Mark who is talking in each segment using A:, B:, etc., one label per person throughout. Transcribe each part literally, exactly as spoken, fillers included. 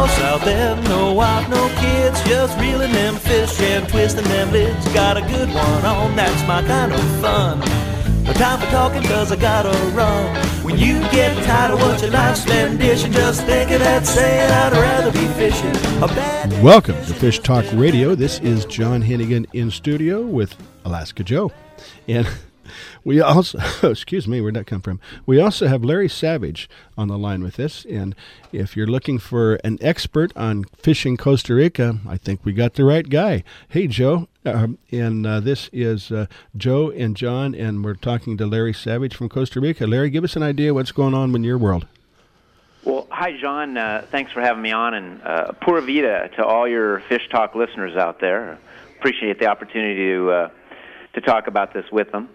A: boss out there. No wife, no kids, just reeling them fish and twisting them lids. Got a good one on, that's my kind of fun. No time for talking cause I gotta run. When you get tired of watching life spend dishing, just think of that saying, I'd rather be fishing. A bad
B: Welcome to Fish Talk Radio. This is John Hennigan in studio with Alaska Joe. And we also, excuse me, where'd that come from? We also have Larry Savage on the line with us. And if you're looking for an expert on fishing Costa Rica, I think we got the right guy. Hey, Joe. Uh, and uh, this is uh, Joe and John, and we're talking to Larry Savage from Costa Rica. Larry, give us an idea what's going on in your world.
C: Well, hi, John. Uh, thanks for having me on, and uh, pura vida to all your Fish Talk listeners out there. Appreciate the opportunity to uh, to talk about this with them.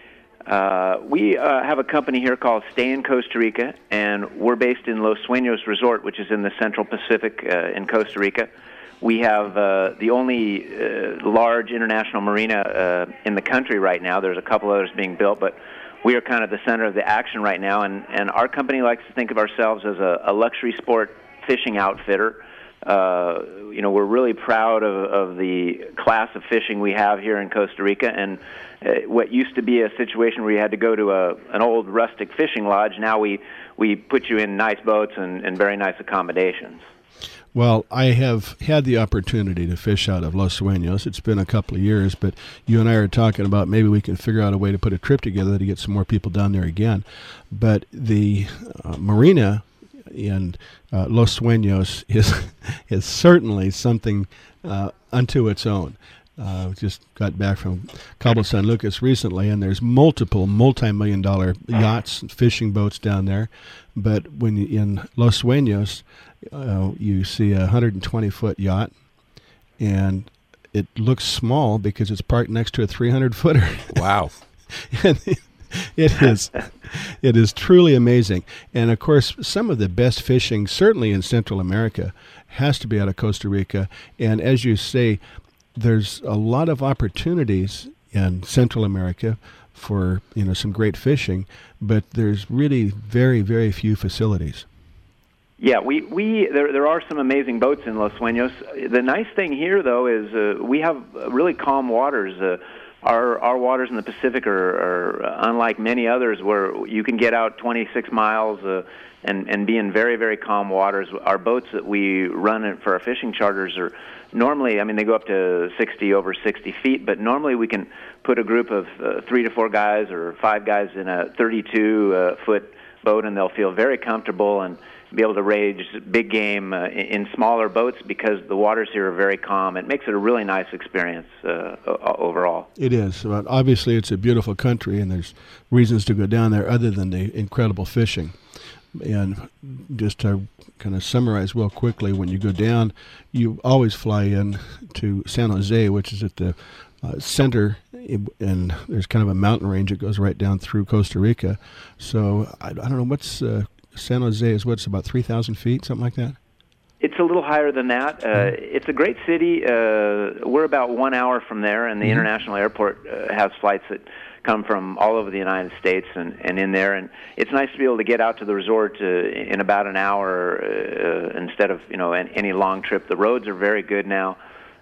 C: Uh, we uh, have a company here called Stay in Costa Rica, and we're based in Los Sueños Resort, which is in the Central Pacific uh, in Costa Rica. We have uh, the only uh, large international marina uh, in the country right now. There's a couple others being built, but we are kind of the center of the action right now, and, and our company likes to think of ourselves as a, a luxury sport fishing outfitter. Uh, you know, we're really proud of, of the class of fishing we have here in Costa Rica, and uh, what used to be a situation where you had to go to a, an old rustic fishing lodge, now we, we put you in nice boats and, and very nice accommodations.
B: Well, I have had the opportunity to fish out of Los Sueños. It's been a couple of years, but you and I are talking about maybe we can figure out a way to put a trip together to get some more people down there again. But the uh, marina in uh, Los Sueños is is certainly something uh, unto its own. Uh, just got back from Cabo San Lucas recently, and there's multiple multi-million dollar yachts and fishing boats down there. But when you, in Los Sueños, uh, you see a one hundred twenty foot yacht, and it looks small because it's parked next to a three hundred footer.
D: Wow.
B: And it is, it is truly amazing. And of course, some of the best fishing, certainly in Central America, has to be out of Costa Rica. And as you say, there's a lot of opportunities in Central America for, you know, some great fishing, but there's really very, very few facilities.
C: Yeah, we, we there there are some amazing boats in Los Sueños. The nice thing here, though, is uh, we have really calm waters. Uh, our our waters in the Pacific are, are unlike many others, where you can get out twenty-six miles uh, and and be in very, very calm waters. Our boats that we run for our fishing charters are normally, I mean, they go up to sixty, over sixty feet, but normally we can put a group of uh, three to four guys or five guys in a thirty-two uh, foot boat, and they'll feel very comfortable and be able to rage big game uh, in smaller boats because the waters here are very calm. It makes it a really nice experience uh, overall.
B: It is. But obviously, it's a beautiful country, and there's reasons to go down there other than the incredible fishing. And just to kind of summarize real quickly, when you go down, you always fly in to San Jose, which is at the uh, center, and there's kind of a mountain range that goes right down through Costa Rica. So I, I don't know, what's uh, San Jose is what's about three thousand feet, something like that?
C: It's a little higher than that. Uh, it's a great city. Uh, we're about one hour from there, and the mm-hmm. international airport uh, has flights that come from all over the United States and, and in there. And it's nice to be able to get out to the resort uh, in about an hour uh, instead of, you know, an, any long trip. The roads are very good now.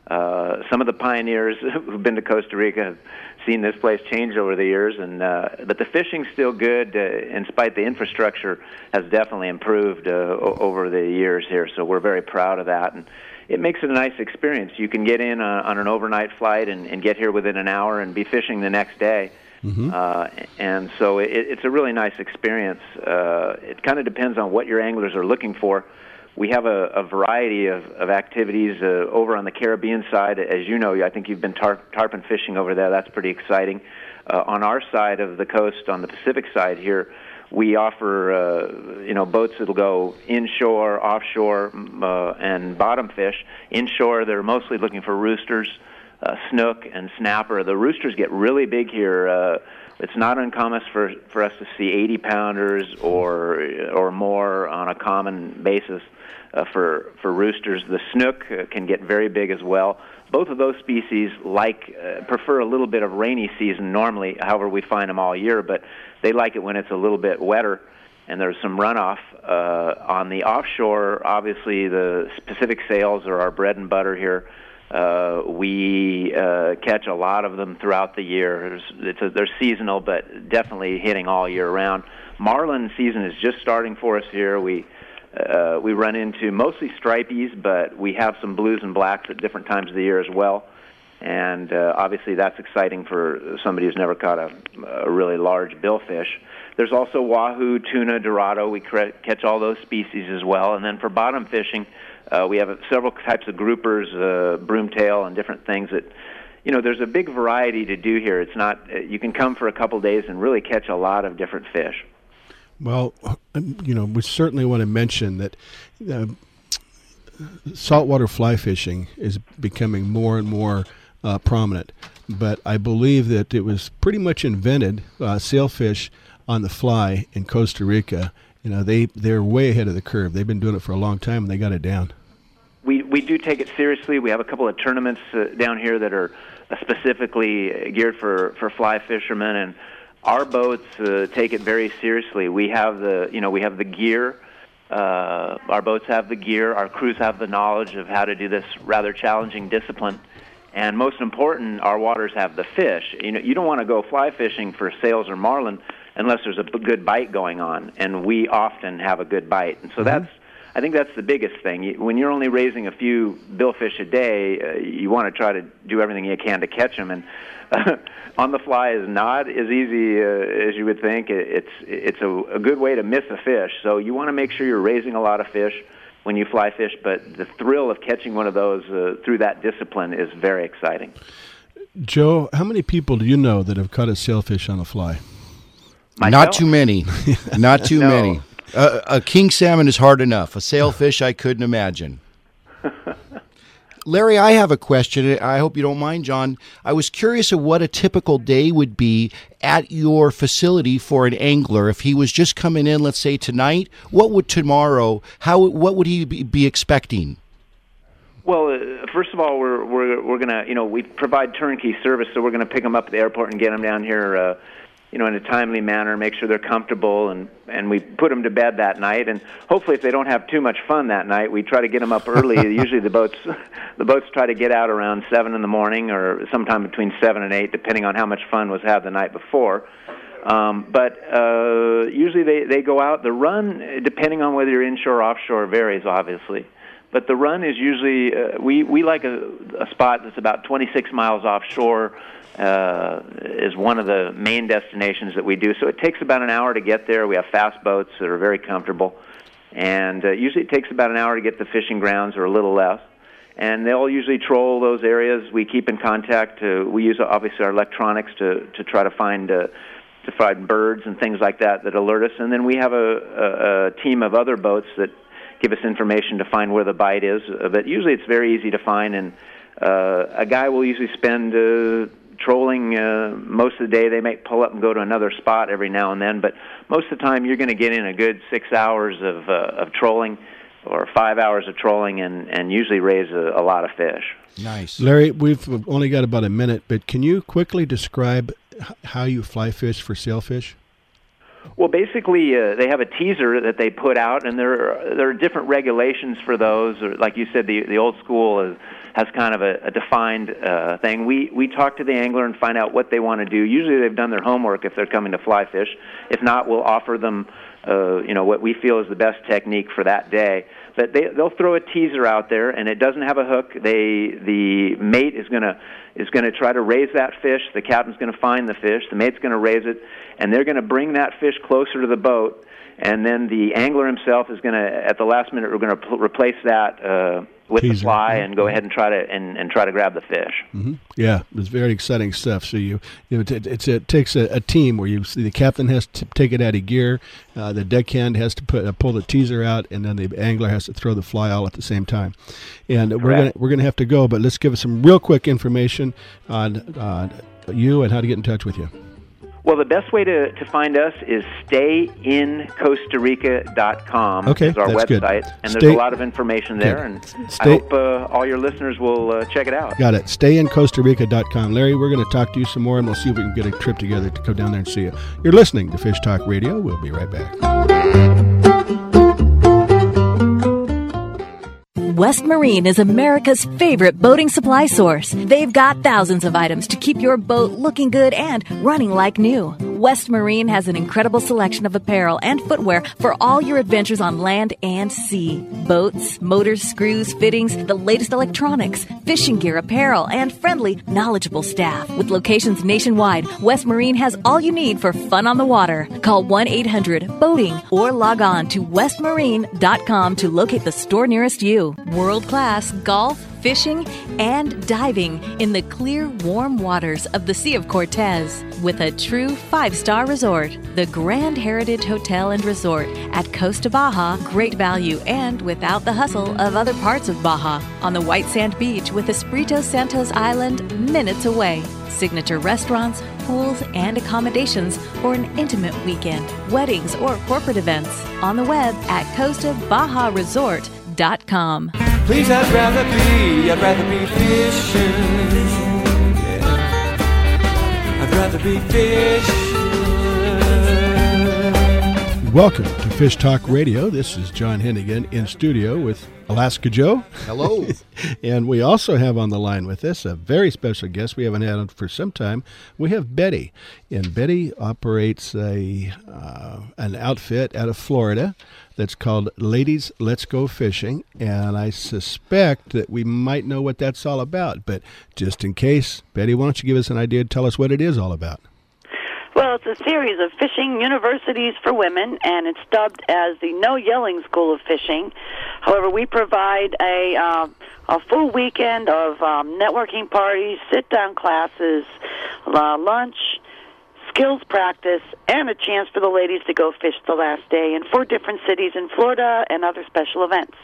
C: Uh, some of the pioneers who've been to Costa Rica have seen this place change over the years, and uh, but the fishing's still good. Uh, in spite the infrastructure has definitely improved uh, o- over the years here, so we're very proud of that. And it makes it a nice experience. You can get in uh, on an overnight flight and, and get here within an hour and be fishing the next day. Mm-hmm. Uh, and so it, it's a really nice experience. Uh, it kind of depends on what your anglers are looking for. We have a, a variety of, of activities uh, over on the Caribbean side. As you know, I think you've been tar- tarpon fishing over there. That's pretty exciting. Uh, on our side of the coast, on the Pacific side here, we offer uh, you know boats that'll go inshore, offshore, uh, and bottom fish. Inshore, they're mostly looking for roosters, uh, snook, and snapper. The roosters get really big here. Uh, It's not uncommon for for us to see eighty pounders or or more on a common basis uh, for for roosters. The snook uh, can get very big as well. Both of those species like uh, prefer a little bit of rainy season normally. However, we find them all year, but they like it when it's a little bit wetter. and there's some runoff. Uh, on the offshore, obviously the Pacific sails are our bread and butter here. Uh, we uh, catch a lot of them throughout the year. It's a, they're seasonal, but definitely hitting all year round. Marlin season is just starting for us here. We uh, we run into mostly stripies, but we have some blues and blacks at different times of the year as well. And uh, obviously that's exciting for somebody who's never caught a, a really large billfish. There's also wahoo, tuna, dorado. We catch all those species as well. And then for bottom fishing, uh, we have several types of groupers, uh, broomtail, and different things that, you know, there's a big variety to do here. It's not, you can come for a couple days and really catch a lot of different fish.
B: Well, you know, we certainly want to mention that uh, saltwater fly fishing is becoming more and more uh, prominent. But I believe that it was pretty much invented, uh, sailfish on the fly in Costa Rica. You know, they, they're way ahead of the curve. They've been doing it for a long time, and they got it down.
C: We we do take it seriously. We have a couple of tournaments uh, down here that are uh, specifically geared for, for fly fishermen, and our boats uh, take it very seriously. We have the, you know, we have the gear. Uh, our boats have the gear. Our crews have the knowledge of how to do this rather challenging discipline. And most important, our waters have the fish. You know, you don't want to go fly fishing for sails or marlin unless there's a good bite going on, and we often have a good bite. And so mm-hmm. that's, I think that's the biggest thing. When you're only raising a few billfish a day, uh, you want to try to do everything you can to catch them. And uh, on the fly is not as easy uh, as you would think. It's it's a, a good way to miss a fish. So you want to make sure you're raising a lot of fish when you fly fish, but the thrill of catching one of those uh, through that discipline is very exciting.
B: Joe, how many people do you know that have caught a sailfish on a fly?
C: Myself?
D: Not too many. Not too
C: no.
D: many. Uh, a king salmon is hard enough. A sailfish, I couldn't imagine. Larry, I have a question. I hope you don't mind, John. I was curious of what a typical day would be at your facility for an angler. If he was just coming in, let's say tonight, what would tomorrow, how, what would he be, be expecting?
C: Well, uh, first of all, we're we're we're gonna, you know, we provide turnkey service, so we're gonna pick them up at the airport and get them down here, uh, you know, in a timely manner, make sure they're comfortable, and, and we put them to bed that night. And hopefully, if they don't have too much fun that night, we try to get them up early. Usually, the boats the boats try to get out around seven in the morning, or sometime between seven and eight, depending on how much fun was had the night before. Um, but uh, usually, they they go out. The run, depending on whether you're inshore or offshore, varies obviously. But the run is usually uh, we we like a, a spot that's about twenty-six miles offshore. Uh, is one of the main destinations that we do. So it takes about an hour to get there. We have fast boats that are very comfortable. And uh, usually it takes about an hour to get to fishing grounds, or a little less. And they'll usually troll those areas. We keep in contact. Uh, we use, obviously, our electronics to, to try to find uh, to find birds and things like that that alert us. And then we have a, a, a team of other boats that give us information to find where the bite is. Uh, but usually it's very easy to find. And uh, a guy will usually spend Uh, trolling uh, most of the day. They may pull up and go to another spot every now and then, but most of the time you're going to get in a good six hours of uh, of trolling, or five hours of trolling, and, and usually raise a, a lot of fish.
D: Nice.
B: Larry, we've only got about a minute, but can you quickly describe how you fly fish for sailfish?
C: Well, basically, uh, they have a teaser that they put out, and there are, there are different regulations for those. Or, like you said, the the old school is, has kind of a, a defined uh, thing. We we talk to the angler and find out what they want to do. Usually, they've done their homework if they're coming to fly fish. If not, we'll offer them, uh, you know, what we feel is the best technique for that day. But they they'll throw a teaser out there, and it doesn't have a hook. They the mate is gonna is gonna try to raise that fish. The captain's gonna find the fish. The mate's gonna raise it, and they're gonna bring that fish closer to the boat. And then the angler himself is gonna, at the last minute, we're gonna pl- replace that uh, with teaser. The fly, and go ahead and try to and, and try to grab the fish.
B: Mm-hmm. Yeah, it's very exciting stuff. So you, you know, it, it's, it takes a, a team where you see the captain has to take it out of gear, uh, the deckhand has to put uh, pull the teaser out, and then the angler has to throw the fly all at the same time. And Correct. we're gonna we're gonna have to go, but let's give us some real quick information on uh, you and how to get in touch with you.
C: Well, the best way to, to find us is stay in costa rica dot com.
B: Okay,
C: is our
B: that's
C: website,
B: good.
C: and
B: Stay,
C: there's a lot of information there,
B: good.
C: and
B: Stay,
C: I hope uh, all your listeners will uh, check it out.
B: Got it. stay in costa rica dot com. Larry, we're going to talk to you some more, and we'll see if we can get a trip together to go down there and see you. You're listening to Fish Talk Radio. We'll be right back.
E: West Marine is America's favorite boating supply source. They've got thousands of items to keep your boat looking good and running like new. West Marine has an incredible selection of apparel and footwear for all your adventures on land and sea. Boats, motors, screws, fittings, the latest electronics, fishing gear, apparel, and friendly, knowledgeable staff. With locations nationwide, West Marine has all you need for fun on the water. Call one eight hundred boating or log on to west marine dot com to locate the store nearest you. World-class golf, fishing, and diving in the clear, warm waters of the Sea of Cortez. With a true five-star resort, the Grand Heritage Hotel and Resort at Costa Baja, great value and without the hustle of other parts of Baja. On the white sand beach with Espiritu Santos Island minutes away. Signature restaurants, pools, and accommodations for an intimate weekend, weddings, or corporate events. On the web at costa baja resort dot com.
A: Please, I'd rather be, I'd rather be fishing. Yeah. I'd rather be fishing.
B: Welcome to Fish Talk Radio. This is John Hennigan in studio with Alaska Joe.
D: Hello.
B: And we also have on the line with us a very special guest we haven't had on for some time. We have Betty. And Betty operates a uh, an outfit out of Florida that's called Ladies Let's Go Fishing. And I suspect that we might know what that's all about. But just in case, Betty, why don't you give us an idea, tell us what it is all about.
F: Well, it's a series of fishing universities for women, and it's dubbed as the No Yelling School of Fishing. However, we provide a uh, a full weekend of um, networking parties, sit-down classes, uh, lunch, skills practice, and a chance for the ladies to go fish the last day in four different cities in Florida and other special events.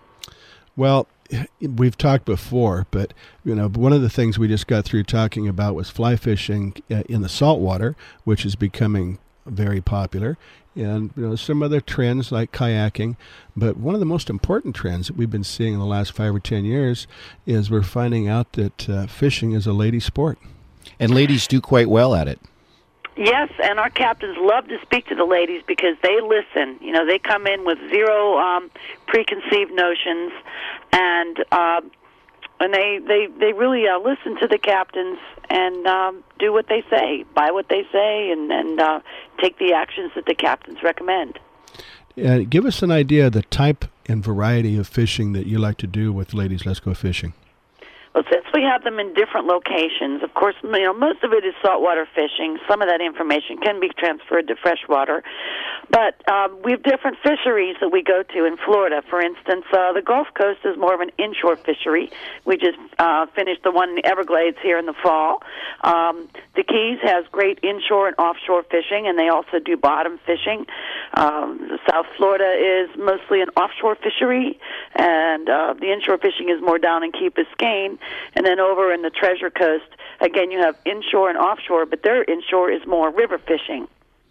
B: Well, we've talked before, but you know, one of the things we just got through talking about was fly fishing in the saltwater, which is becoming very popular, and you know, some other trends like kayaking. But one of the most important trends that we've been seeing in the last five or ten years is we're finding out that uh, fishing is a lady sport,
D: and ladies do quite well at it.
F: Yes, and our captains love to speak to the ladies because they listen. You know, they come in with zero um, preconceived notions, and uh, and they they they really uh, listen to the captains and um, do what they say, buy what they say, and and uh, take the actions that the captains recommend.
B: Uh, give us an idea of the type and variety of fishing that you like to do with Ladies Let's Go Fishing.
F: Well, since we have them in different locations, of course, you know, most of it is saltwater fishing. Some of that information can be transferred to freshwater. But um, we have different fisheries that we go to in Florida. For instance, uh, the Gulf Coast is more of an inshore fishery. We just uh, finished the one in the Everglades here in the fall. Um, the Keys has great inshore and offshore fishing, and they also do bottom fishing. Um, South Florida is mostly an offshore fishery, and uh, the inshore fishing is more down in Key Biscayne. And then over in the Treasure Coast, again, you have inshore and offshore, but their inshore is more river fishing.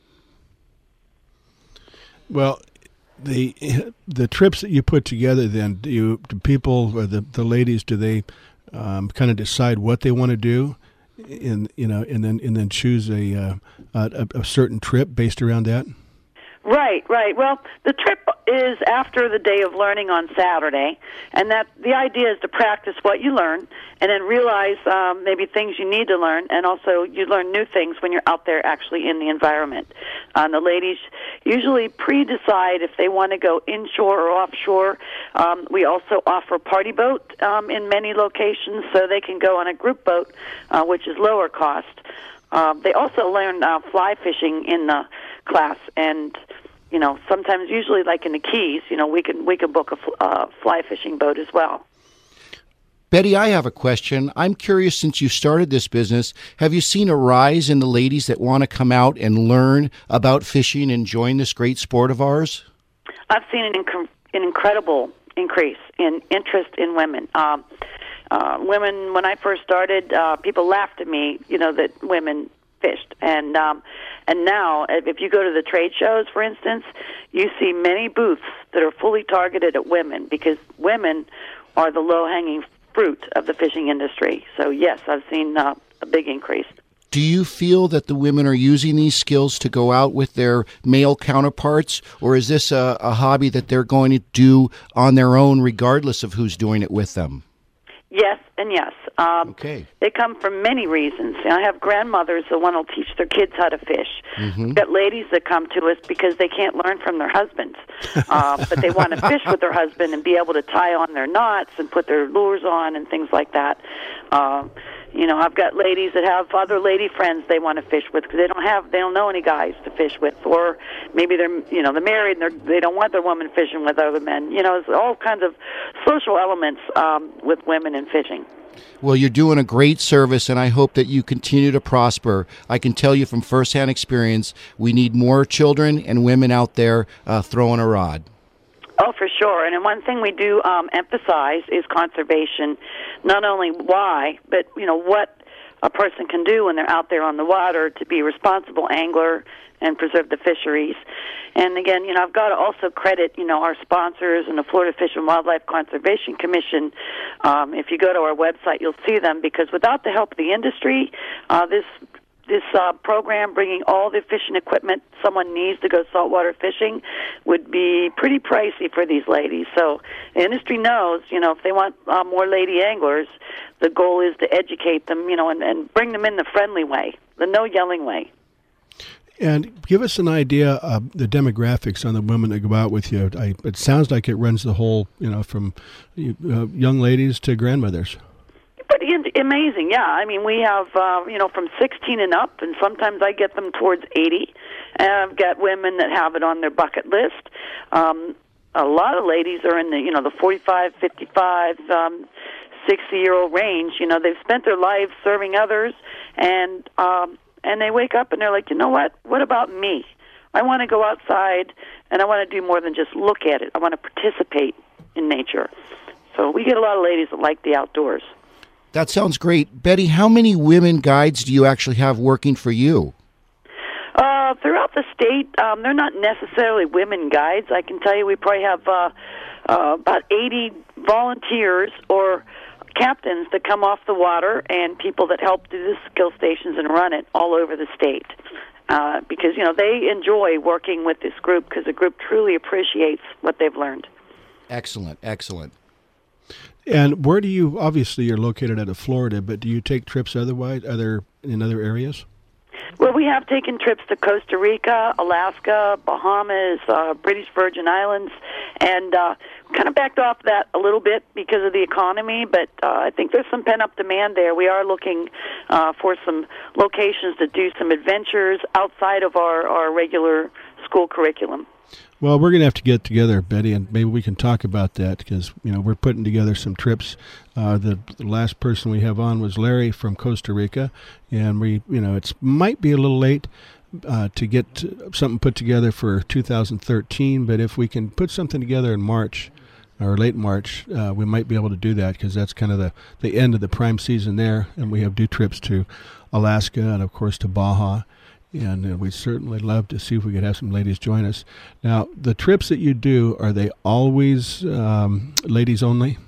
B: Well, the the trips that you put together, then, do you do people or the the ladies, do they um, kind of decide what they want to do, in you know, and then and then choose a, uh, a a certain trip based around that?
F: Right, right. Well, the trip is after the day of learning on Saturday, and that the idea is to practice what you learn and then realize um, maybe things you need to learn, and also you learn new things when you're out there actually in the environment. Um, the ladies usually pre-decide if they want to go inshore or offshore. Um, we also offer party boat um, in many locations, so they can go on a group boat, uh, which is lower cost. Um, they also learn uh, fly fishing in the class, and you know, sometimes, usually, like in the Keys, you know, we can we can book a fl- uh, fly fishing boat as well.
D: Betty, I have a question. I'm curious, since you started this business, have you seen a rise in the ladies that want to come out and learn about fishing and join this great sport of ours?
F: I've seen an, inc- an incredible increase in interest in women. Um, uh, women, when I first started, uh, people laughed at me, you know, that women fished. And um, and now, if you go to the trade shows, for instance, you see many booths that are fully targeted at women because women are the low-hanging fruit of the fishing industry. So, yes, I've seen uh, a big increase.
D: Do you feel that the women are using these skills to go out with their male counterparts, or is this a, a hobby that they're going to do on their own regardless of who's doing it with them?
F: Yes and yes. Um,
D: okay.
F: They come from many reasons. You know, I have grandmothers that want to teach their kids how to fish. Mm-hmm. We've got ladies that come to us because they can't learn from their husbands, uh, but they want to fish with their husband and be able to tie on their knots and put their lures on and things like that. Uh, you know, I've got ladies that have other lady friends they want to fish with because they don't have, they don't know any guys to fish with, or maybe they're, you know, they're married and they're, they don't want their woman fishing with other men. You know, there's all kinds of social elements um, with women in fishing.
D: Well, you're doing a great service, and I hope that you continue to prosper. I can tell you from firsthand experience, we need more children and women out there uh, throwing a rod.
F: Oh, for sure. And one thing we do um, emphasize is conservation, not only why, but, you know, what a person can do when they're out there on the water to be a responsible angler and preserve the fisheries. And again, you know, I've got to also credit, you know, our sponsors and the Florida Fish and Wildlife Conservation Commission. Um, if you go to our website, you'll see them, because without the help of the industry, uh, this this uh, program, bringing all the fishing equipment someone needs to go saltwater fishing, would be pretty pricey for these ladies. So the industry knows, you know, if they want uh, more lady anglers, the goal is to educate them, you know, and, and bring them in the friendly way, the no-yelling way.
B: And give us an idea of the demographics on the women that go out with you. I, it sounds like it runs the whole, you know, from uh, young ladies to grandmothers.
F: Pretty amazing, yeah. I mean, we have, uh, you know, from sixteen and up, and sometimes I get them towards eighty. And I've got women that have it on their bucket list. Um, a lot of ladies are in the, you know, the forty-five, fifty-five, um, sixty-year-old range. You know, they've spent their lives serving others, and um, and they wake up and they're like, you know what? What about me? I want to go outside, and I want to do more than just look at it. I want to participate in nature. So we get a lot of ladies that like the outdoors.
D: That sounds great. Betty, how many women guides do you actually have working for you?
F: Uh, throughout the state, um, they're not necessarily women guides. I can tell you we probably have uh, uh, about eighty volunteers or captains that come off the water and people that help do the skill stations and run it all over the state. Uh, because, you know, they enjoy working with this group because the group truly appreciates what they've learned.
D: Excellent, excellent.
B: And where do you, obviously you're located out of Florida, but do you take trips otherwise, other in other areas?
F: Well, we have taken trips to Costa Rica, Alaska, Bahamas, uh, British Virgin Islands, and uh, kind of backed off that a little bit because of the economy, but uh, I think there's some pent-up demand there. We are looking uh, for some locations to do some adventures outside of our, our regular school curriculum.
B: Well, we're going to have to get together, Betty, and maybe we can talk about that because, you know, we're putting together some trips. Uh, the, the last person we have on was Larry from Costa Rica, and we, you know, it might be a little late uh, to get something put together for two thousand thirteen, but if we can put something together in March or late March, uh, we might be able to do that because that's kind of the, the end of the prime season there, and we have due trips to Alaska and, of course, to Baja. And uh, we'd certainly love to see if we could have some ladies join us. Now, the trips that you do, are they always um, ladies only?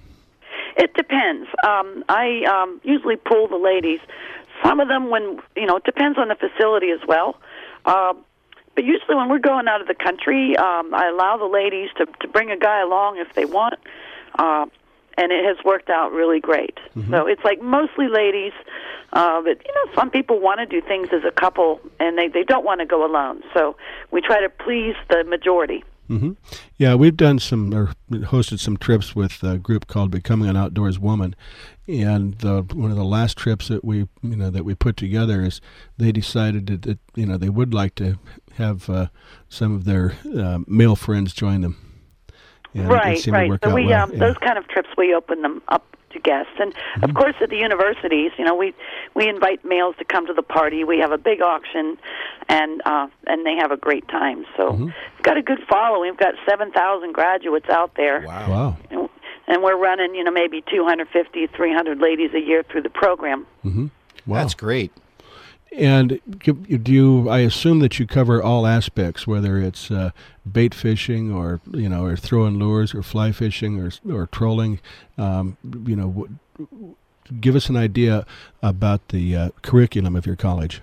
F: It depends. Um, I um, usually pull the ladies. Some of them, when, you know, it depends on the facility as well. Uh, but usually when we're going out of the country, um, I allow the ladies to, to bring a guy along if they want. Uh, and it has worked out really great. Mm-hmm. So it's like mostly ladies. Uh, but, you know, some people want to do things as a couple, and they, they don't want to go alone. So we try to please the majority.
B: Mm-hmm. Yeah, we've done some, or hosted some trips with a group called Becoming an Outdoors Woman, and the, one of the last trips that we, you know, that we put together is they decided that, that you know, they would like to have uh, some of their uh, male friends join them. And
F: right, right. So we,
B: well.
F: um,
B: yeah.
F: those kind of trips, we open them up to guests. And, mm-hmm. of course, at the universities, you know, we we invite males to come to the party. We have a big auction, and uh, and they have a great time. So mm-hmm. we've got a good following. We've got seven thousand graduates out there.
D: Wow.
B: wow.
F: And, and we're running, you know, maybe two hundred fifty, three hundred ladies a year through the program.
B: Mm-hmm. Wow.
D: That's great.
B: And do you, I assume that you cover all aspects, whether it's uh, bait fishing or, you know, or throwing lures or fly fishing or or trolling. Um, you know, w- give us an idea about the uh, curriculum of your college.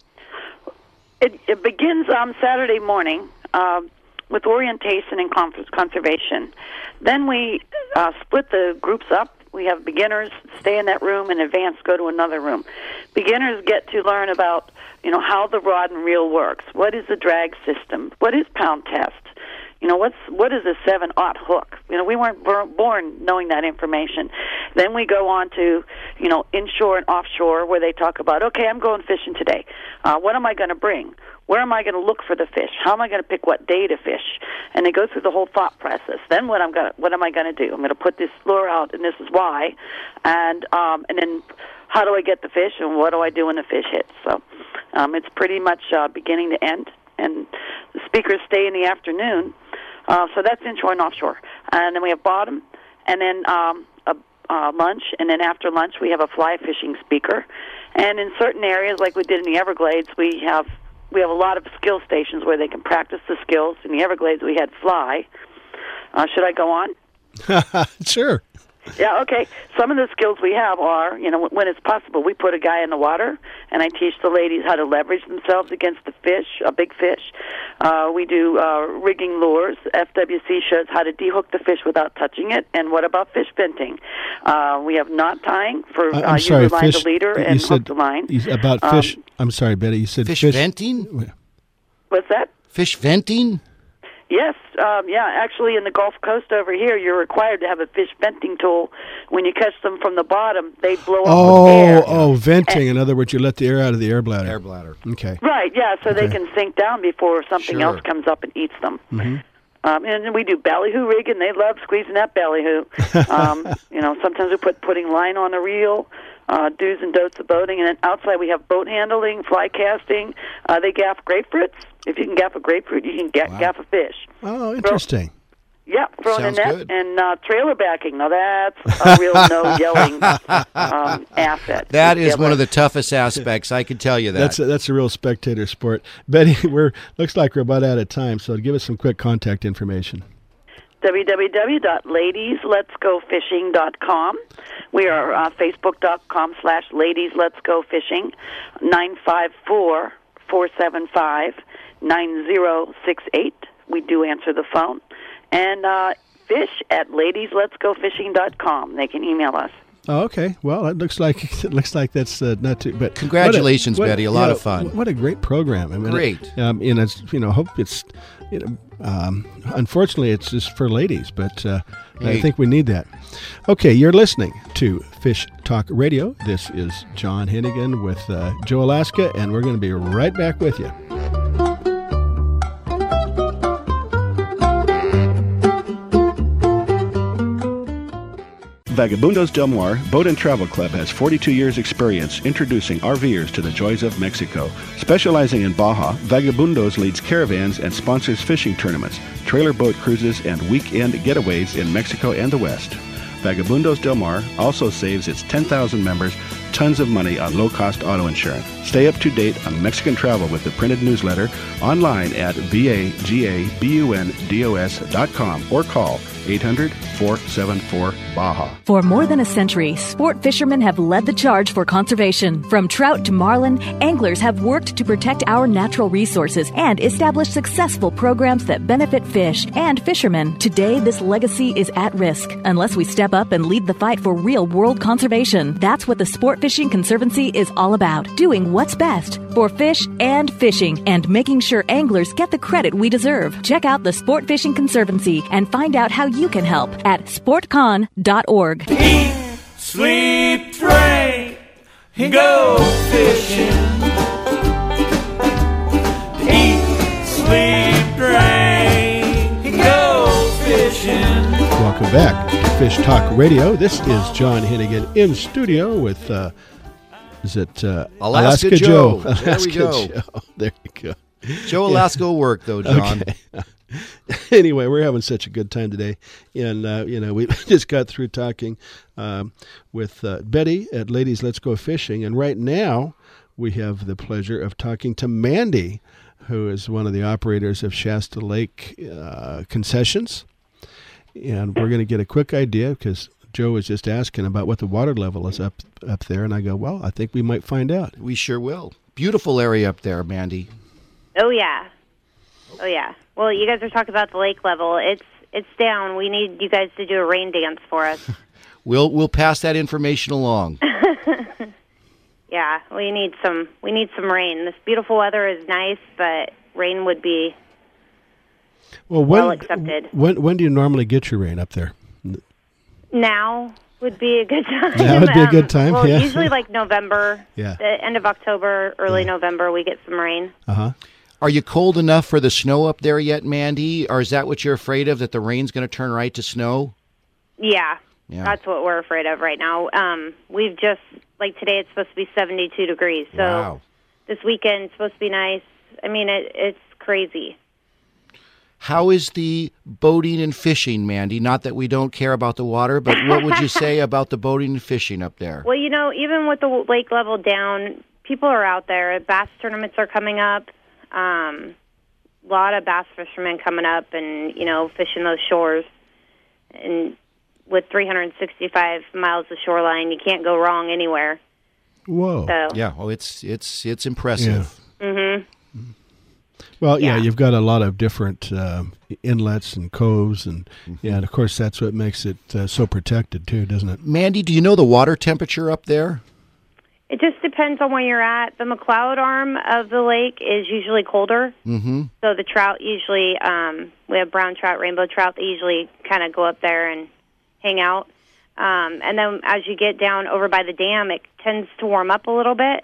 F: It, it begins on Saturday morning uh, with orientation and con- conservation. Then we uh, split the groups up. We have beginners stay in that room and advanced go to another room. Beginners get to learn about, you know, how the rod and reel works. What is the drag system? What is pound test? You know, what's what is a seven-aught hook? You know, we weren't bor- born knowing that information. Then we go on to, you know, inshore and offshore, where they talk about, okay, I'm going fishing today. Uh, what am I going to bring? Where am I going to look for the fish? How am I going to pick what day to fish? And they go through the whole thought process. Then what I'm going, what am I going to do? I'm going to put this lure out, and this is why. And um, and then how do I get the fish, and what do I do when the fish hits? So um, it's pretty much uh, beginning to end. And the speakers stay in the afternoon. Uh, so that's inshore and offshore. And then we have bottom, and then um, a uh, lunch, and then after lunch we have a fly fishing speaker. And in certain areas, like we did in the Everglades, we have we have a lot of skill stations where they can practice the skills. In the Everglades, we had fly. Uh, should I go on?
B: Sure.
F: Yeah, okay. Some of the skills we have are, you know, when it's possible, we put a guy in the water, and I teach the ladies how to leverage themselves against the fish, a big fish. Uh, we do uh, rigging lures. F W C shows how to dehook the fish without touching it. And what about fish venting? Uh, we have knot tying for
B: I'm
F: uh,
B: sorry,
F: you line
B: fish,
F: the leader
B: you
F: and
B: said,
F: hook the line.
B: you- About
F: Um,
B: fish. I'm sorry, Betty. You said
D: Fish,
B: fish
D: venting?
F: What's that?
D: Fish venting?
F: Yes, um, yeah. Actually, in the Gulf Coast over here, you're required to have a fish venting tool. When you catch them from the bottom, they blow up
B: Oh,
F: with air.
B: oh, venting. In other words, you let the air out of the air bladder.
D: Air bladder.
B: Okay.
F: Right, yeah, so they
B: Okay.
F: can sink down before something
D: Sure.
F: else comes up and eats them.
B: Mm-hmm.
F: Um, and then we do ballyhoo rigging. They love squeezing that ballyhoo. Um, you know, sometimes we put putting line on the reel, uh, do's and don'ts of boating. And then outside we have boat handling, fly casting. Uh, they gaff grapefruits. If you can gaff a grapefruit, you can ga-
D: Wow.
F: gaff a fish.
B: Oh, interesting.
F: Yeah, throwing a
D: Sounds
F: net
D: good.
F: and uh, trailer backing. Now that's a real no yelling um, asset.
D: That
F: It's
D: is one of the
F: yelling.
D: toughest aspects. I can tell you that.
B: That's a, that's a real spectator sport. Betty, we're looks like we're about out of time, so give us some quick contact information.
F: w w w dot ladies lets go fishing dot com. We are uh, facebook dot com slash ladies lets go fishing, nine five four, four seven five, nine zero six eight. We do answer the phone. And uh, fish at ladies lets go fishing dot com. They can email us.
B: Oh, okay. Well, it looks like it looks like that's uh, not too. But
D: Congratulations,
B: what
D: Betty. A lot
B: yeah,
D: of fun.
B: What a great program. I mean,
D: Great.
B: It, um, and it's you know hope it's. You know, um, unfortunately, it's just for ladies, but uh, I
D: Hey.
B: think we need that. Okay, you're listening to Fish Talk Radio. This is John Hennigan with uh, Joe Alaska, and we're going to be right back with you.
G: Vagabundos Del Mar Boat and Travel Club has forty-two years experience introducing RVers to the joys of Mexico. Specializing in Baja, Vagabundos leads caravans and sponsors fishing tournaments, trailer boat cruises, and weekend getaways in Mexico and the West. Vagabundos Del Mar also saves its ten thousand members tons of money on low-cost auto insurance. Stay up to date on Mexican travel with the printed newsletter online at vagabundos dot com or call eight hundred, four seven four, Baja.
E: For more than a century, sport fishermen have led the charge for conservation. From trout to marlin, anglers have worked to protect our natural resources and establish successful programs that benefit fish and fishermen. Today, this legacy is at risk unless we step up and lead the fight for real-world conservation. That's what the Sport Fishing Conservancy is all about, doing what's best for fish and fishing and making sure anglers get the credit we deserve. Check out the Sport Fishing Conservancy and find out how you can help at sport con dot org.
A: Eat, sleep, drink, and go fishing. Eat, sleep, drink, and go fishing.
B: Welcome back to Fish Talk Radio. This is John Hennigan in studio with, uh, is it uh,
D: Alaska Joe. There we
B: Alaska
D: go.
B: Joe. There you go.
D: Joe Alaska will work, though, John.
B: Okay. Anyway, we're having such a good time today, and uh, you know we just got through talking um, with uh, Betty at Ladies Let's Go Fishing, and right now we have the pleasure of talking to Mandy, who is one of the operators of Shasta Lake uh, Concessions. And we're going to get a quick idea because Joe was just asking about what the water level is up up there. And I go, well, I think we might find out.
D: We sure will. Beautiful area up there, Mandy.
H: Oh, yeah. Oh, yeah. Well, you guys are talking about the lake level. It's it's down. We need you guys to do a rain dance for us.
D: We'll we'll pass that information along.
H: Yeah, we need some we need some rain. This beautiful weather is nice, but rain would be
B: well, when,
H: well accepted.
B: When when do you normally get your rain up there?
H: Now would be a good time.
B: That would be a good time,
H: um, well,
B: yeah.
H: usually like November,
B: yeah.
H: the end of October, early
B: yeah.
H: November, we get some rain.
B: Uh-huh.
D: Are you cold enough for the snow up there yet, Mandy? Or is that what you're afraid of, that the rain's going to turn right to snow?
H: Yeah,
D: yeah,
H: that's what we're afraid of right now. Um, we've just, like today it's supposed to be seventy-two degrees. So
D: wow.
H: This weekend it's supposed to be nice. I mean, it, it's crazy.
D: How is the boating and fishing, Mandy? Not that we don't care about the water, but what would you say about the boating and fishing up there?
H: Well, you know, even with the lake level down, people are out there. Bass tournaments are coming up. Um, a lot of bass fishermen coming up and, you know, fishing those shores. And with three hundred sixty-five miles of shoreline, you can't go wrong anywhere.
B: Whoa.
H: So,
D: yeah, well, it's it's it's impressive.
H: Yeah. Mm-hmm.
B: Well, yeah.
H: yeah,
B: you've got a lot of different um, inlets and coves, and mm-hmm. yeah, and of course that's what makes it uh, so protected too, doesn't it?
D: Mandy, do you know the water temperature up there?
H: It just depends on where you're at. The McLeod arm of the lake is usually colder,
D: mm-hmm.
H: so the trout usually, um, we have brown trout, rainbow trout, they usually kind of go up there and hang out. Um, and then as you get down over by the dam, it tends to warm up a little bit.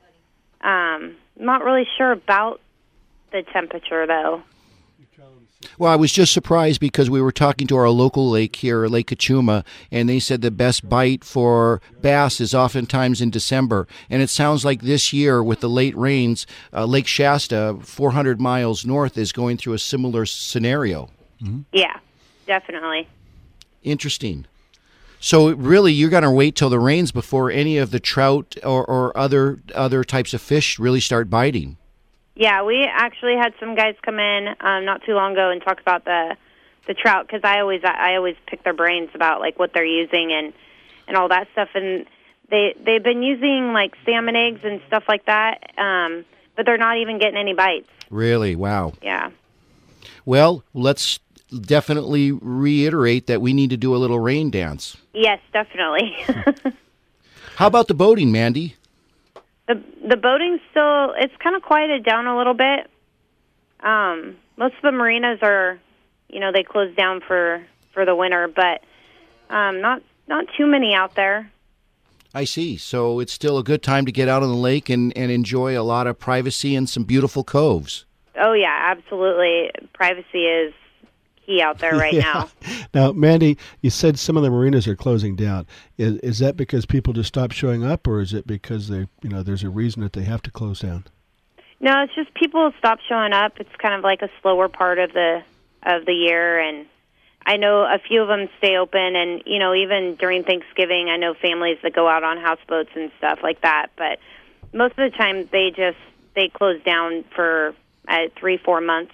H: Um, not really sure about the temperature, though.
D: Well, I was just surprised because we were talking to our local lake here, Lake Kachuma, and they said the best bite for bass is oftentimes in December. And it sounds like this year, with the late rains, uh, Lake Shasta, four hundred miles north, is going through a similar scenario.
B: Mm-hmm.
H: Yeah, definitely.
D: Interesting. So really, you're going to wait till the rains before any of the trout or, or other other types of fish really start biting.
H: Yeah, we actually had some guys come in um, not too long ago and talk about the the trout, because I always I always pick their brains about like what they're using and and all that stuff, and they they've been using like salmon eggs and stuff like that, um, but they're not even getting any bites.
D: Really? Wow.
H: Yeah.
D: Well, let's definitely reiterate that we need to do a little rain dance.
H: Yes, definitely.
D: How about the boating, Mandy?
H: The the boating's still, it's kind of quieted down a little bit. Um, most of the marinas are, you know, they close down for, for the winter, but um, not not too many out there.
D: I see. So it's still a good time to get out on the lake and, and enjoy a lot of privacy and some beautiful coves.
H: Oh, yeah, absolutely. Privacy is key out there right
B: yeah.
H: now.
B: Now, Mandy, you said some of the marinas are closing down. Is is that because people just stopped showing up, or is it because they, you know, there's a reason that they have to close down?
H: No, it's just people stop showing up. It's kind of like a slower part of the of the year, and I know a few of them stay open. And you know, even during Thanksgiving, I know families that go out on houseboats and stuff like that. But most of the time, they just they close down for uh, three, four months.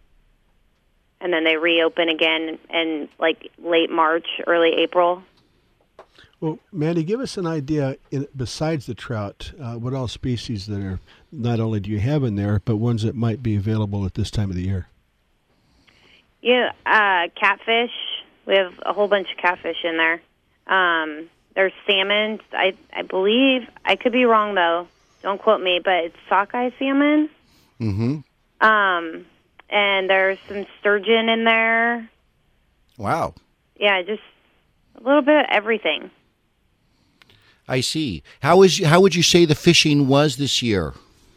H: And then they reopen again in like late March, early April.
B: Well, Mandy, give us an idea, in, besides the trout, uh, what all species that are, not only do you have in there, but ones that might be available at this time of the year?
H: Yeah, uh, catfish. We have a whole bunch of catfish in there. Um, there's salmon. I, I believe, I could be wrong though. Don't quote me, but it's sockeye salmon.
D: Mm-hmm.
H: Um... And there's some sturgeon in there.
D: Wow.
H: Yeah, just a little bit of everything.
D: I see. How is how would you say the fishing was this year?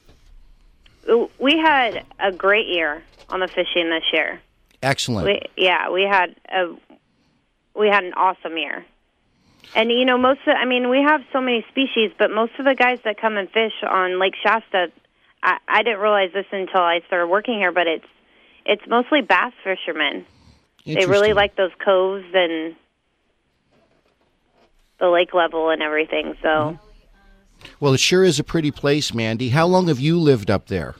H: We had a great year on the fishing this year.
D: Excellent.
H: We, yeah, we had a we had an awesome year. And you know, most of I mean, we have so many species, but most of the guys that come and fish on Lake Shasta, I, I didn't realize this until I started working here, but it's It's mostly bass fishermen. They really like those coves and the lake level and everything. So,
D: Well, it sure is a pretty place, Mandy. How long have you lived up there?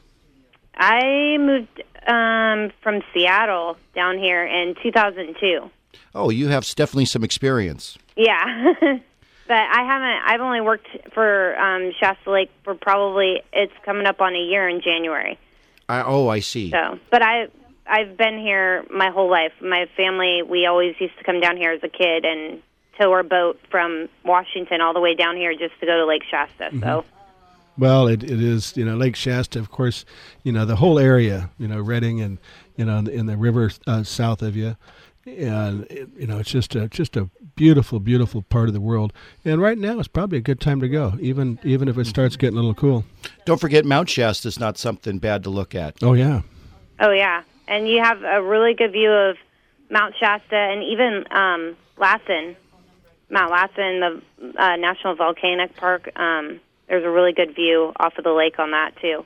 H: I moved um, from Seattle down here in two thousand two.
D: Oh, you have definitely some experience.
H: Yeah. But I haven't, I've only worked for um, Shasta Lake for probably, it's coming up on a year in January.
D: I, oh, I see.
H: So, but I, I've been here my whole life. My family, we always used to come down here as a kid and tow our boat from Washington all the way down here just to go to Lake Shasta. Mm-hmm. So,
B: well, it it is, you know, Lake Shasta, of course, you know, the whole area, you know, Redding and, you know, in the river uh, south of you. And, it, you know, it's just a, just a beautiful, beautiful part of the world. And right now it's probably a good time to go, even even if it starts getting a little cool.
D: Don't forget Mount Shasta is not something bad to look at.
B: Oh, yeah.
H: Oh, yeah. And you have a really good view of Mount Shasta and even um, Lassen, Mount Lassen, the uh, National Volcanic Park. Um, there's a really good view off of the lake on that, too.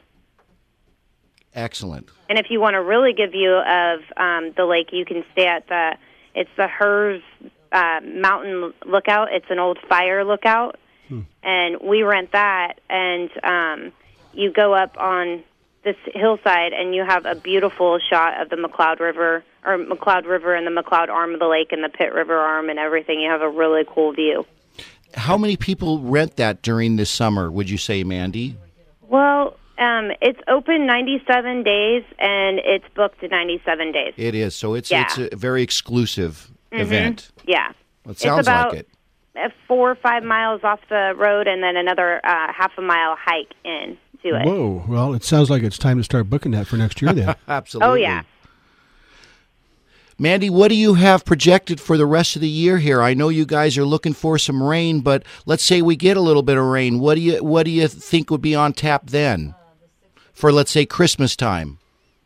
D: Excellent.
H: And if you want a really good view of um, the lake, you can stay at the, it's the Hers uh, Mountain Lookout. It's an old fire lookout. Hmm. And we rent that, and um, you go up on this hillside, and you have a beautiful shot of the McCloud River, or McCloud River and the McCloud arm of the lake and the Pitt River arm and everything. You have a really cool view.
D: How many people rent that during the summer, would you say, Mandy?
H: Well, Um, it's open ninety-seven days, and it's booked ninety-seven days.
D: It is. So it's
H: yeah.
D: it's a very exclusive mm-hmm. event.
H: Yeah.
D: Well, it sounds
H: it's about
D: like it.
H: four or five miles off the road, and then another uh, half a mile hike in to it.
B: Whoa. Well, it sounds like it's time to start booking that for next year then.
D: Absolutely.
H: Oh, yeah.
D: Mandy, what do you have projected for the rest of the year here? I know you guys are looking for some rain, but let's say we get a little bit of rain. What do you what do you think would be on tap then? For, let's say, Christmas time?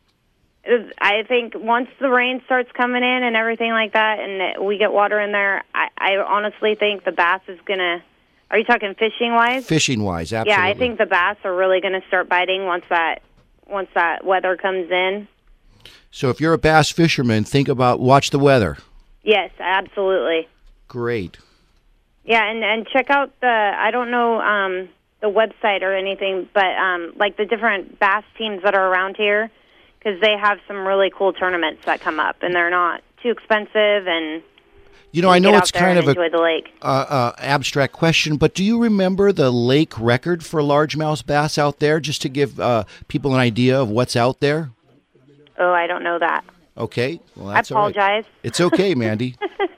H: I think once the rain starts coming in and everything like that, and we get water in there, I, I honestly think the bass is going to... Are you talking fishing-wise?
D: Fishing-wise, absolutely.
H: Yeah, I think the bass are really going to start biting once that once that weather comes in.
D: So if you're a bass fisherman, think about, watch the weather.
H: Yes, absolutely.
D: Great.
H: Yeah, and, and check out the... I don't know... Um, the website or anything, but um, like the different bass teams that are around here, because they have some really cool tournaments that come up, and they're not too expensive. And
D: you know, I know it's kind of a
H: the lake.
D: Uh, uh, abstract question, but do you remember the lake record for largemouth bass out there? Just to give uh, people an idea of what's out there.
H: Oh, I don't know that.
D: Okay, well, that's
H: I apologize.
D: All right. It's okay, Mandy.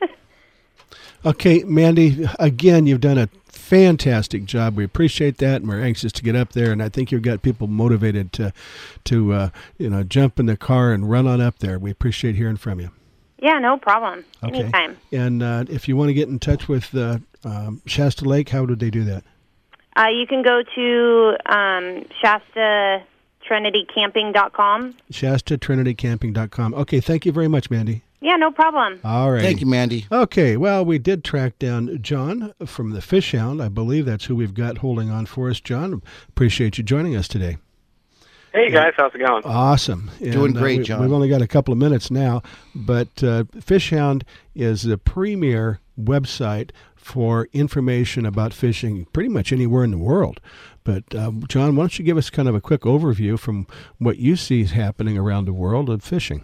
B: Okay, Mandy. Again, you've done a fantastic job. We appreciate that, and we're anxious to get up there. And I think you've got people motivated to, to uh, you know, jump in the car and run on up there. We appreciate hearing from you.
H: Yeah, no problem.
B: Okay.
H: Anytime.
B: And uh, if you want to get in touch with uh, um, Shasta Lake, how would they do that?
H: Uh, you can go to um, Shasta Trinity Camping dot com.
B: Shasta Trinity Camping dot com. Okay, thank you very much, Mandy.
H: Yeah, no problem.
B: All right.
D: Thank you, Mandy.
B: Okay, well, we did track down John from the Fish Hound. I believe that's who we've got holding on for us. John, appreciate you joining us today.
I: Hey, guys. How's it going?
B: Awesome. And,
D: Doing great,
B: uh, we,
D: John.
B: We've only got a couple of minutes now, but uh, Fish Hound is the premier website for information about fishing pretty much anywhere in the world. But, uh, John, why don't you give us kind of a quick overview from what you see happening around the world of fishing?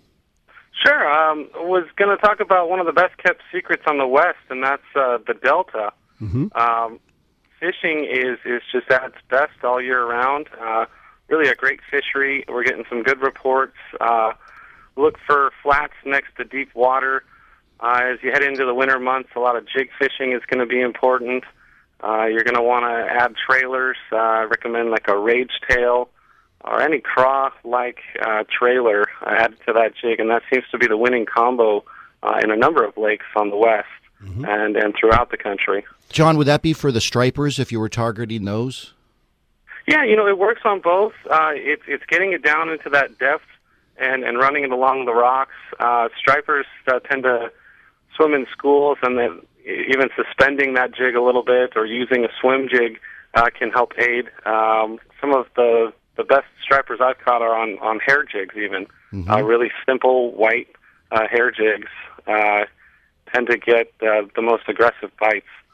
I: Sure. Um, I was going to talk about one of the best-kept secrets on the West, and that's uh, the Delta.
B: Mm-hmm.
I: Um, fishing is, is just at its best all year round. Uh, really a great fishery. We're getting some good reports. Uh, look for flats next to deep water. Uh, as you head into the winter months, a lot of jig fishing is going to be important. Uh, you're going to want to add trailers. Uh, I recommend like a rage tail or any craw-like uh, trailer added to that jig, and that seems to be the winning combo uh, in a number of lakes on the west mm-hmm. and, and throughout the country.
D: John, would that be for the stripers if you were targeting those?
I: Yeah, you know, it works on both. Uh, it's it's getting it down into that depth and, and running it along the rocks. Uh, stripers uh, tend to swim in schools, and then even suspending that jig a little bit or using a swim jig uh, can help aid. Um, some of the The best stripers I've caught are on, on hair jigs even. Mm-hmm. Uh, really simple white uh, hair jigs uh, tend to get uh, the most aggressive bites.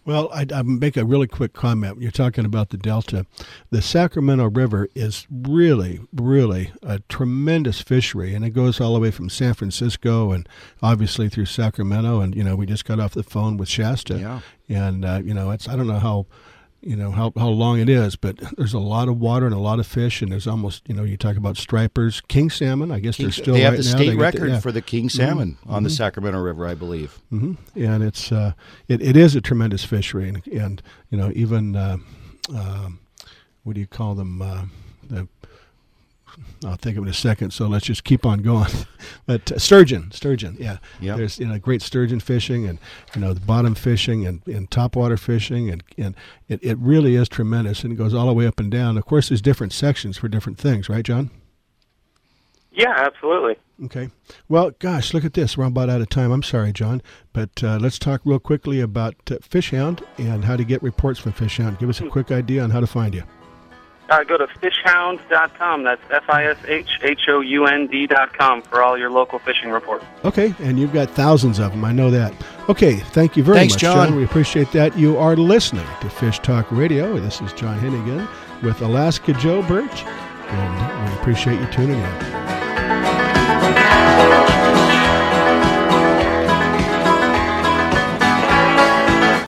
B: Well, I'd, I'd make a really quick comment. You're talking about the Delta. The Sacramento River is really, really a tremendous fishery, and it goes all the way from San Francisco and obviously through Sacramento. And, you know, we just got off the phone with Shasta.
D: Yeah.
B: And, uh, you know, it's I don't know how... you know, how how long it is, but there's a lot of water and a lot of fish, and there's almost, you know, you talk about stripers, king salmon, I guess
D: King,
B: they're still
D: They have
B: right
D: the
B: now.
D: state
B: They get
D: record
B: the, yeah.
D: for the king salmon
B: mm-hmm.
D: on the
B: mm-hmm.
D: Sacramento River, I believe.
B: Mm-hmm. And it's, uh, it, it is a tremendous fishery, and, and you know, even, uh, uh, what do you call them, uh, the I'll think of it in a second, so let's just keep on going. But uh, sturgeon, sturgeon, yeah.
D: Yep.
B: There's you know great sturgeon fishing, and you know the bottom fishing, and, and topwater fishing, and and it, it really is tremendous, and it goes all the way up and down. Of course, there's different sections for different things, right, John?
I: Yeah, absolutely.
B: Okay. Well, gosh, look at this. We're about out of time. I'm sorry, John, but uh, let's talk real quickly about uh, Fish Hound and how to get reports from Fish Hound. Give us a quick idea on how to find you.
I: Uh, go to fish hound dot com. That's F I S H H O U N D dot com for all your local fishing reports.
B: Okay, and you've got thousands of them. I know that. Okay, thank you very
D: Thanks,
B: much,
D: John.
B: John. We appreciate that. You are listening to Fish Talk Radio. This is John Hennigan with Alaska Joe Birch, and we appreciate you tuning in.